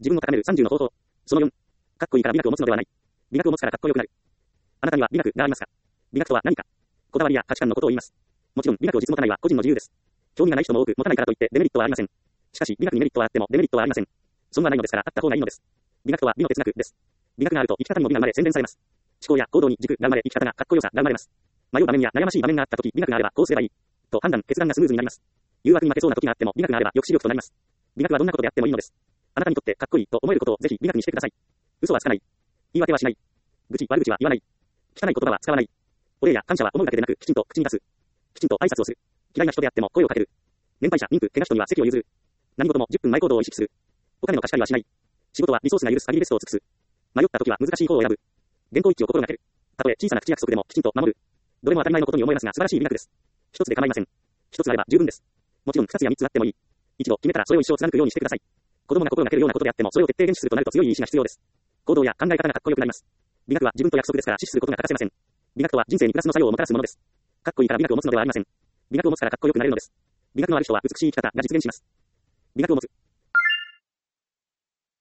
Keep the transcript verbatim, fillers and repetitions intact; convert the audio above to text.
自分を高めるさんじゅうの方法。そのよん。かっこいいから美学を持つのではない。美学を持つからかっこよくなる。あなたには美学がありますか？美学とは何か。こだわりや価値観のことを言います。もちろん美学を実持たないは個人の自由です。興味がない人も多く持たないからといってデメリットはありません。しかし美学にメリットはあってもデメリットはありません。損はないのですからあった方がいいのです。美学とは美の哲学です。美学があると生き方にも美が生まれ洗練されます。思考や行動に軸が生まれ生き方がかっこよさが生まれます。迷う場面や悩ましい場面があったとき美学があればこうすればいい。と判断、決断がスムーズになります。誘惑に負けそうな時があっても美学があれば抑止力となります。美学はどんなことであってもいいのです。あなたにとってかっこいいと思えることをぜひ美学にしてください。嘘はつかない。言い訳はしない。愚痴、悪口は言わない。汚い言葉は使わない。お礼や感謝は思うだけでなくきちんと口に出す。きちんと挨拶をする。嫌いな人であっても声をかける。年配者、妊婦、怪我人には席を譲る。何事もじゅっぷんまえ行動を意識する。お金の貸し借りはしない。仕事はリソースが許す限りベストを尽くす。迷った時は難しい方を選ぶ。原稿一致を心がける。たとえ小さな口約束でもきちんと守る。どれも当たり前のことに思えますが素晴らしい美学です。一つで構いません。一つあれば十分です。もちろん二つや三つあってもいい。一度決めたらそれを一生貫くようにしてください。子供が心がけるようなことであってもそれを徹底厳守するとなると強い意志が必要です。行動や考え方がかっこよくなります。美学は自分と約束ですから死守することが欠かせません。美学とは人生にプラスの作用をもたらすものです。かっこいいから美学を持つのではありません。美学を持つからかっこよくなれるのです。美学のある人は美しい生き方が実現します。美学を持つ。